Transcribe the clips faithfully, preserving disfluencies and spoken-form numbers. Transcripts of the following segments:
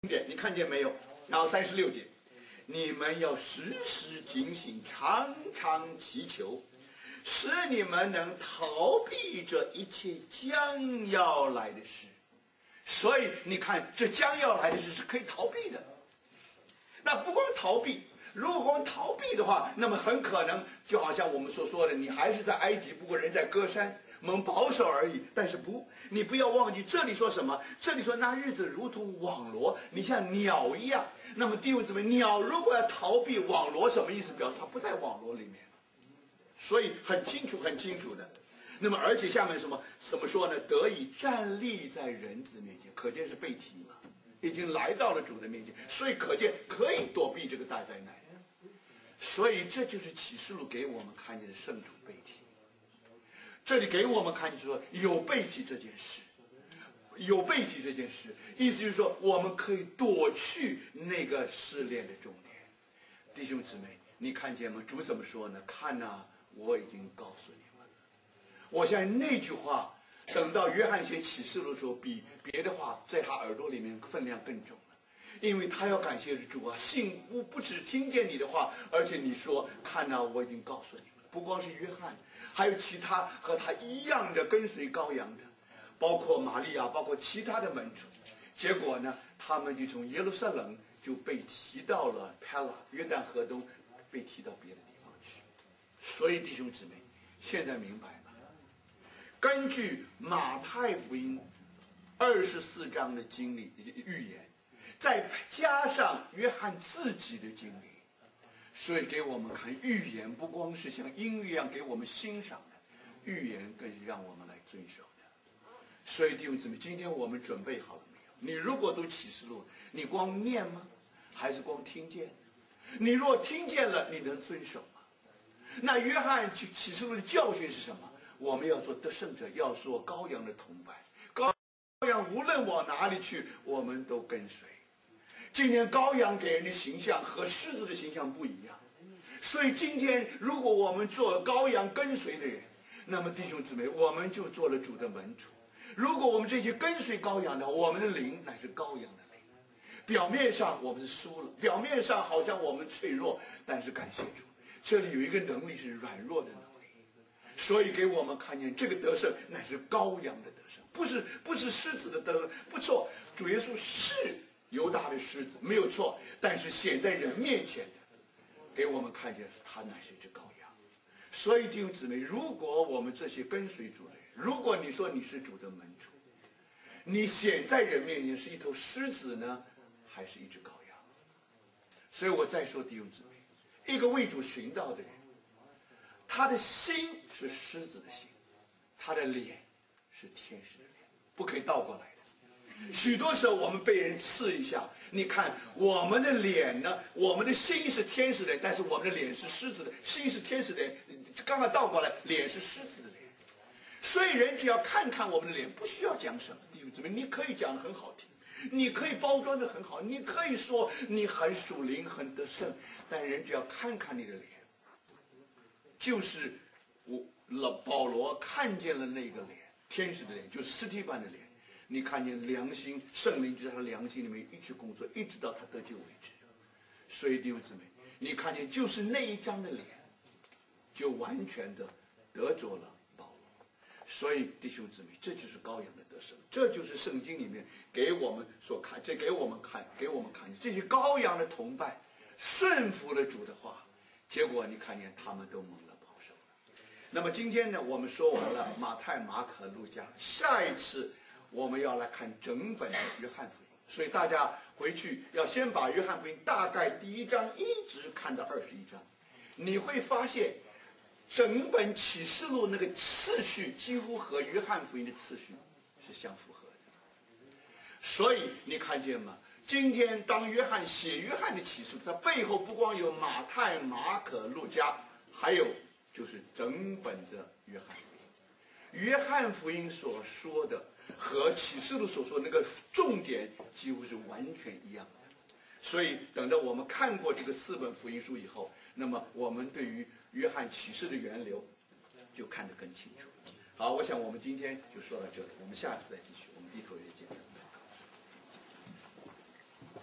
点，你看见没有？然后三十六节，你们要时时警醒，常常祈求，使你们能逃避这一切将要来的事。所以你看，这将要来的事是可以逃避的。那不光逃避，如果我们逃避的话，那么很可能就好像我们所说的，你还是在埃及，不过人在歌山，我们保守而已。但是不，你不要忘记，这里说什么？这里说那日子如同网罗，你像鸟一样。那么弟兄姊妹，鸟如果要逃避网罗，什么意思？表示它不在网罗里面。所以很清楚，很清楚的。那么而且下面什么怎么说呢？得以站立在人子面前，可见是被提嘛，已经来到了主的面前，所以可见可以躲避这个大灾难。所以这就是启示录给我们看见的圣主被提。这里给我们看见说有被提这件事，有被提这件事，意思就是说我们可以躲去那个试炼的终点。弟兄姊妹，你看见吗？主怎么说呢？看哪、啊，我已经告诉你们。我相信那句话，等到约翰写启示录的时候，比别的话在他耳朵里面分量更重了，因为他要感谢主啊，信不不只听见你的话，而且你说看哪、啊，我已经告诉你们。不光是约翰，还有其他和他一样的跟随羔羊的，包括玛利亚，包括其他的门徒。结果呢，他们就从耶路撒冷就被提到了帕拉约旦河东，被提到别的地方去。所以弟兄姊妹，现在明白吗？根据马太福音二十四章的经历预言，再加上约翰自己的经历，所以给我们看预言不光是像音乐一样给我们欣赏的，预言更是让我们来遵守的。所以弟兄姊妹，今天我们准备好了没有？你如果读启示录，你光念吗？还是光听见？你若听见了，你能遵守吗？那约翰启示录的教训是什么？我们要做得胜者，要做羔羊的同伴。羔羊无论往哪里去，我们都跟随。今天羔羊给人的形象和狮子的形象不一样，所以今天如果我们做羔羊跟随的人，那么弟兄姊妹，我们就做了主的门徒。如果我们这些跟随羔羊的，我们的灵乃是羔羊的灵。表面上我们是输了，表面上好像我们脆弱，但是感谢主，这里有一个能力是软弱的能力。所以给我们看见这个得胜乃是羔羊的得胜，不是不是狮子的得胜。不错，主耶稣是犹大的狮子，没有错，但是显在人面前的，给我们看见他乃是一只羔羊。所以弟兄姊妹，如果我们这些跟随主的人，如果你说你是主的门徒，你显在人面前是一头狮子呢，还是一只羔羊？所以我再说弟兄姊妹，一个为主寻道的人，他的心是狮子的心，他的脸是天使的脸，不可以倒过来的。许多时候我们被人刺一下，你看我们的脸呢，我们的心是天使的脸，但是我们的脸是狮子的，心是天使的脸，刚刚倒过来，脸是狮子的脸。所以人只要看看我们的脸，不需要讲什么，弟兄姊妹，你可以讲得很好听，你可以包装得很好，你可以说你很属灵很得胜，但人只要看看你的脸，就是我老保罗看见了那个脸，天使的脸，就是斯提凡的脸。你看见良心，圣灵就在他良心里面一直工作，一直到他得救为止。所以弟兄姊妹，你看见就是那一张的脸，就完全的得着了保罗。所以弟兄姊妹，这就是羔羊的得胜，这就是圣经里面给我们所看，这给我们看，给我们看见这些羔羊的同伴顺服了主的话，结果你看见他们都蒙了保守了。那么今天呢，我们说完了马太、马可、路加，下一次我们要来看整本的约翰福音，所以大家回去要先把约翰福音大概第一章一直看到二十一章，你会发现整本启示录那个次序几乎和约翰福音的次序是相符合的。所以你看见吗？今天当约翰写约翰的启示录，它背后不光有马太、马可、路加，还有就是整本的约翰福音。约翰福音所说的和启示录所说的那个重点几乎是完全一样的。所以等到我们看过这个四本福音书以后，那么我们对于约翰启示的源流就看得更清楚。好，我想我们今天就说到这里，我们下次再继续，我们低头也见证。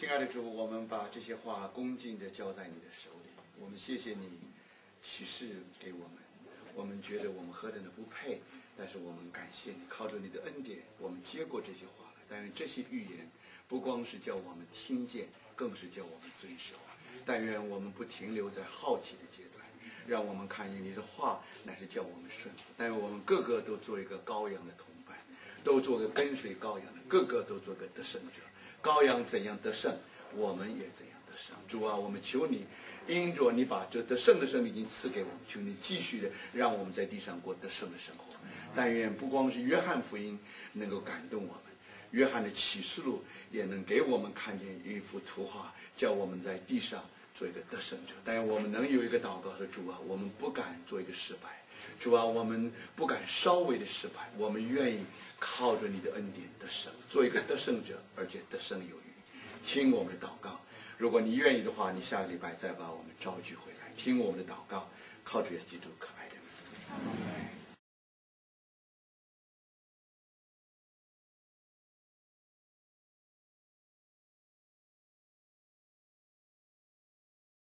亲爱的主，我们把这些话恭敬地交在你的手里。我们谢谢你启示给我们，我们觉得我们何等的不配，但是我们感谢你，靠着你的恩典，我们接过这些话来。但愿这些预言不光是叫我们听见，更是叫我们遵守。但愿我们不停留在好奇的阶段，让我们看见你的话乃是叫我们顺服。但愿我们个个都做一个羔羊的同伴，都做个跟随羔羊的，个个都做个得胜者。羔羊怎样得胜，我们也怎样得胜。主啊，我们求你，因着你把这得胜的生命已经赐给我们，求你继续的让我们在地上过得胜的生活。但愿不光是约翰福音能够感动我们，约翰的启示录也能给我们看见一幅图画，叫我们在地上做一个得胜者。但愿我们能有一个祷告说，主啊，我们不敢做一个失败，主啊，我们不敢稍微的失败，我们愿意靠着你的恩典得胜，做一个得胜者，而且得胜有余。听我们的祷告，如果你愿意的话，你下个礼拜再把我们召聚回来，听我们的祷告，靠主耶稣基督可爱的名。